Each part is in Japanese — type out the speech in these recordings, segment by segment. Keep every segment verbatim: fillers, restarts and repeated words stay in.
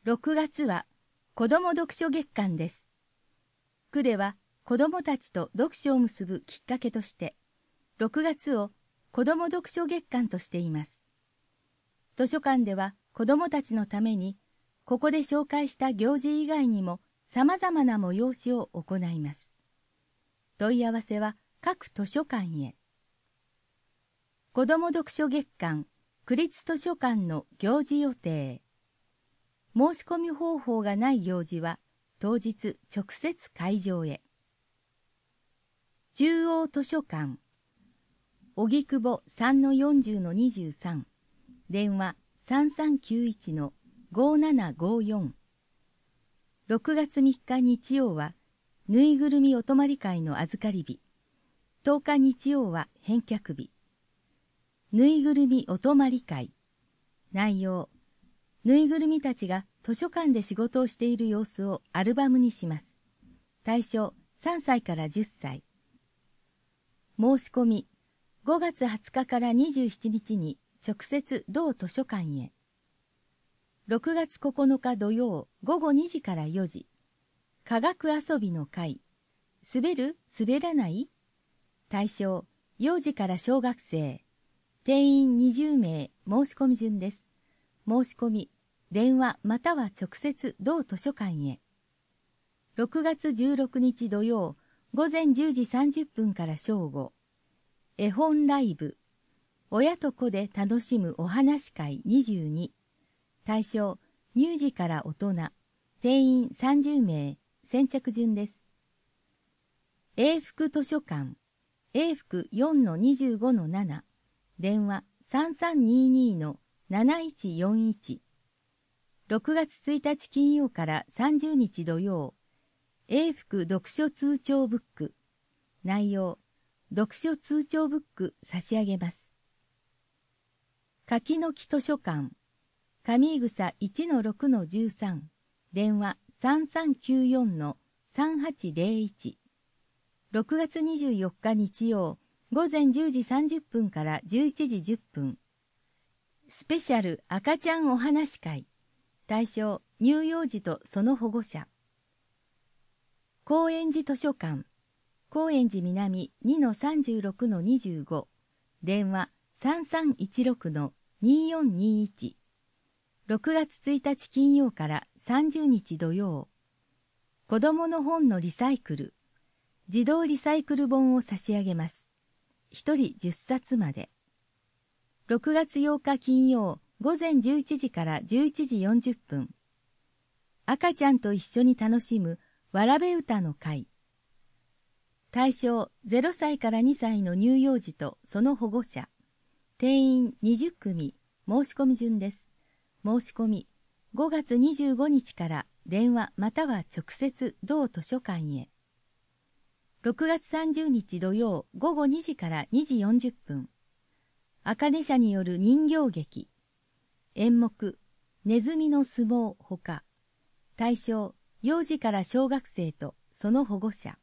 ろくがつは子ども読書月間です。区では子どもたちと読書を結ぶきっかけとして、ろくがつを子ども読書月間としています。図書館では子どもたちのために、ここで紹介した行事以外にも様々な催しを行います。問い合わせは各図書館へ。子ども読書月間区立図書館の行事予定。申し込み方法がない行事は当日直接会場へ。中央図書館荻窪 さんのよんじゅうのにじゅうさん 電話 さんさんきゅういちのごななごよん。ろくがつみっか日曜はぬいぐるみお泊まり会の預かり日。とおか日曜は返却日。ぬいぐるみお泊まり会。内容、ぬいぐるみたちが図書館で仕事をしている様子をアルバムにします。対象さんさいからじゅっさい。申し込み、ごがつはつかからにじゅうしちにちに直接同図書館へ。ろくがつここのか土曜ごごにじからよじ。科学遊びの会。滑る？滑らない？対象、幼児から小学生。定員にじゅうめい、申し込み順です。申し込み、電話または直接同図書館へ。ろくがつじゅうろくにち土曜、午前じゅうじさんじゅっぷんから正午。絵本ライブ。親と子で楽しむお話会にじゅうに。対象、乳児から大人。定員さんじゅうめい、先着順です。永福図書館。永福 よんのにじゅうごのなな。電話さんさんにーにーのなないちよんいち。ろくがつついたち金曜からさんじゅうにち土曜。永福読書通帳ブック。内容、読書通帳ブック差し上げます。柿の木図書館。上井草 いちのろくのじゅうさん。電話さんさんきゅうよんのさんはちぜろいち。ろくがつにじゅうよっか日曜。午前じゅうじさんじゅっぷんからじゅういちじじゅっぷん。スペシャル赤ちゃんお話会。対象、乳幼児とその保護者。高円寺図書館。高円寺南 にのさんじゅうろくのにじゅうご。電話さんさんいちろくのによんにいち。ろくがつついたち金曜からさんじゅうにち土曜。子供の本のリサイクル。自動リサイクル本を差し上げます。ひとりじゅっさつまで。ろくがつようか金曜、午前じゅういちじからじゅういちじよんじゅっぷん。赤ちゃんと一緒に楽しむわらべ歌の会。対象ゼロさいからにさいの乳幼児とその保護者。定員にじゅっくみ、申し込み順です。申し込み、ごがつにじゅうごにちから電話または直接同図書館へ。ろくがつさんじゅうにち土曜ごごにじからにじよんじゅっぷん。あかね社による人形劇。演目、ネズミの相撲ほか。対象、幼児から小学生とその保護者。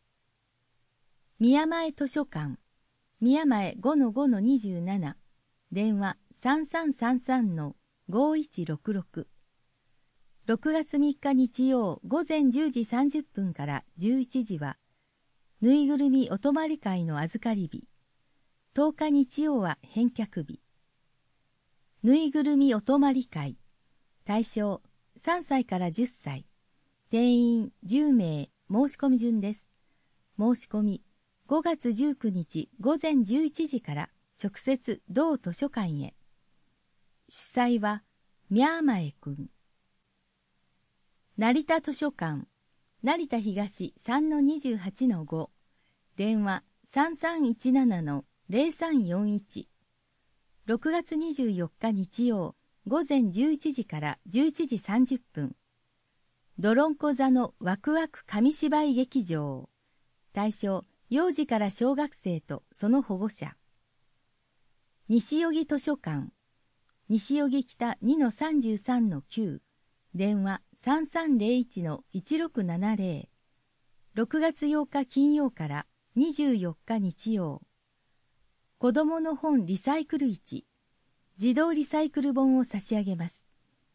宮前図書館。宮前 ごのごのにじゅうなな。電話さんさんさんさんのごいちろくろく。ろくがつみっか日曜午前じゅうじさんじゅっぷんからじゅういちじは、ぬいぐるみお泊まり会の預かり日。とおか日曜は返却日。ぬいぐるみお泊まり会。対象さんさいからじゅっさい。定員じゅうめい、申し込み順です。申し込み、ごがつじゅうくにち午前じゅういちじから直接同図書館へ。主催は宮前くん。成田図書館。成田東 さんのにじゅうはちのご。電話さんさんいちななのぜろさんよんいち。ろくがつにじゅうよっか日曜午前じゅういちじからじゅういちじさんじゅっぷん。どろんこ座のワクワク紙芝居劇場。対象、幼児から小学生とその保護者。西荻図書館。西荻北 にのさんじゅうさんのきゅう。電話さんさんぜろいちのいちろくななぜろ。ろくがつようか金曜からにじゅうよっか日曜。子供の本リサイクル市。自動リサイクル本を差し上げます。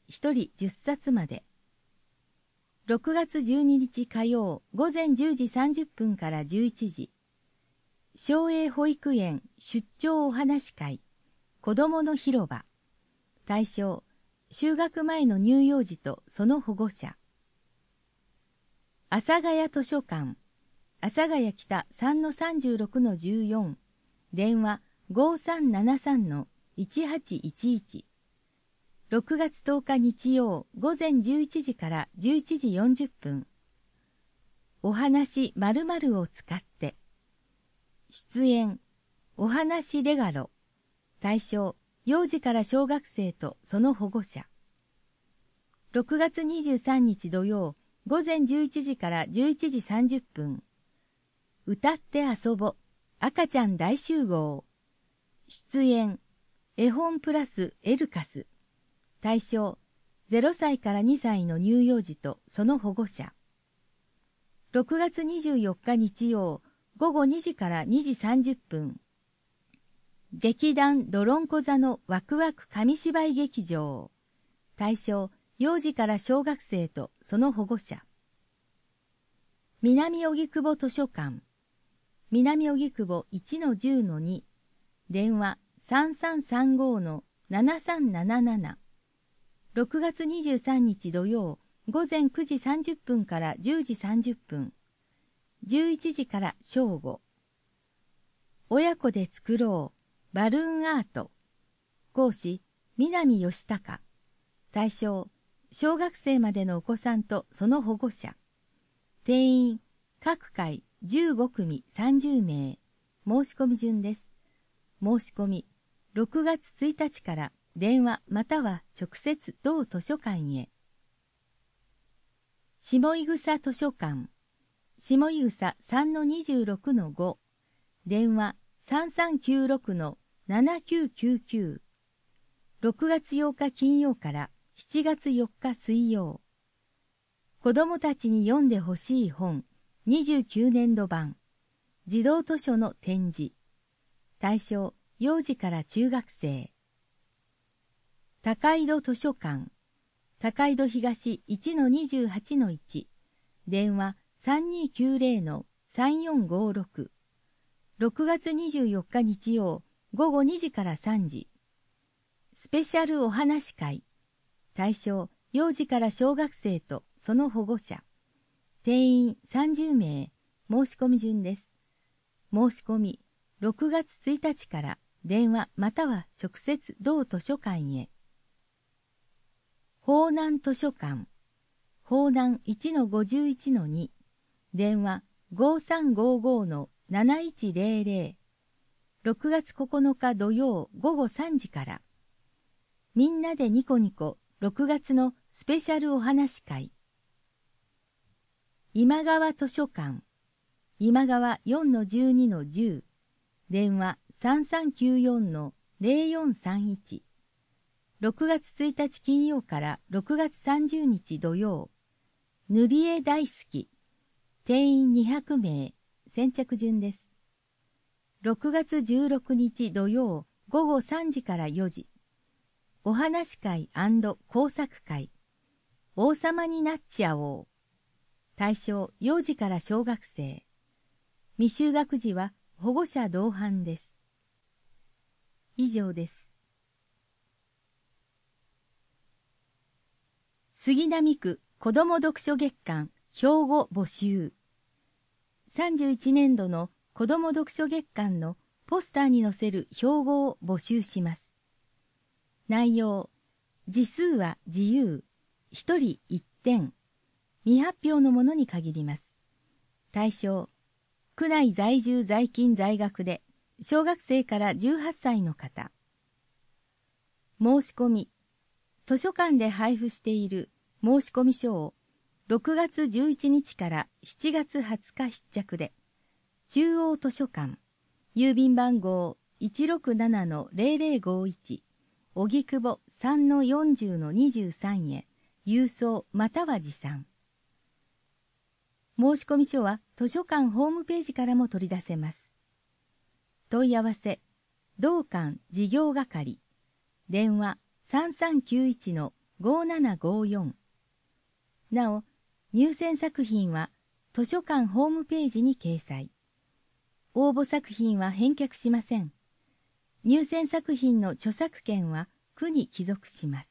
ひとりじゅっさつまで。ろくがつじゅうににち火曜午前じゅうじさんじゅっぷんからじゅういちじ。松栄保育園出張お話会子どもの広場。対象、就学前の乳幼児とその保護者。阿佐ヶ谷図書館、阿佐ヶ谷北 さんのさんじゅうろくのじゅうよん、電話 ごさんななさんのいちはちいちいち。ろくがつとおか日曜午前じゅういちじからじゅういちじよんじゅっぷん。お話〇〇を使って。出演、お話レガロ。対象、幼児から小学生とその保護者。ろくがつにじゅうさんにち土曜午前じゅういちじからじゅういちじさんじゅっぷん。歌って遊ぼ、赤ちゃん大集合。出演、絵本プラスエルカス。対象、ゼロさいからにさいの乳幼児とその保護者。ろくがつにじゅうよっか日曜午後にじからにじさんじゅっぷん。劇団どろんこ座のワクワク紙芝居劇場。対象、幼児から小学生とその保護者。南荻窪図書館。南荻窪 いちのじゅうのに。電話 さんさんさんごのななさんなななな。ろくがつにじゅうさんにち土曜午前くじさんじゅっぷんからじゅうじさんじゅっぷん。じゅういちじから正午。親子で作ろうバルーンアート。講師、南義孝。対象、小学生までのお子さんとその保護者。定員、各回じゅうごくみさんじゅうめい。申し込み順です。申し込み、ろくがつついたちから電話または直接同図書館へ。下井草図書館。下井草 さんのにじゅうろくのご。電話さんさんきゅうろくのななきゅうきゅうきゅう。ろくがつようか金曜からしちがつよっか水曜。子どもたちに読んでほしい本にじゅうきゅうねんど版。児童図書の展示。対象、幼児から中学生。高井戸図書館。高井戸東 いちのにじゅうはちのいち。電話さんにきゅうぜろのさんよんごろく。ろくがつにじゅうよっか日曜午後にじからさんじ。スペシャルお話会。対象、幼児から小学生とその保護者。定員さんじゅうめい。申し込み順です。申し込み、ろくがつついたちから電話または直接同図書館へ。方南図書館。方南 いちのごじゅういちのに。電話ごさんごごのなないちぜろぜろ。ろくがつここのか土曜午後さんじから。みんなでニコニコろくがつのスペシャルお話会。今川図書館。今川 よんのじゅうにのじゅう。電話さんさんきゅうよんのぜろよんさんいち。ろくがつついたち金曜からろくがつさんじゅうにち土曜。塗り絵大好き。定員にひゃくめい。先着順です。ろくがつじゅうろくにち土曜午後さんじからよじ。お話会&工作会。王様になっちゃおう。対象、幼児から小学生。未就学児は保護者同伴です。以上です。杉並区子ども読書月間標語募集。さんじゅういちねんどの子ども読書月間のポスターに載せる標語を募集します。内容、字数は自由、一人一点、未発表のものに限ります。対象、区内在住在勤在学で、小学生からじゅうはっさいの方。申し込み、図書館で配布している申し込み書をろくがつじゅういちにちからしちがつはつか必着で、中央図書館、郵便番号 いちろくななのぜろぜろごいち、荻窪 さんのよんじゅうのにじゅうさん へ、郵送または持参。申込書は図書館ホームページからも取り出せます。問い合わせ、同館事業係、電話 さんさんきゅういちのごななごよん。なお、入選作品は図書館ホームページに掲載。応募作品は返却しません。入選作品の著作権は区に帰属します。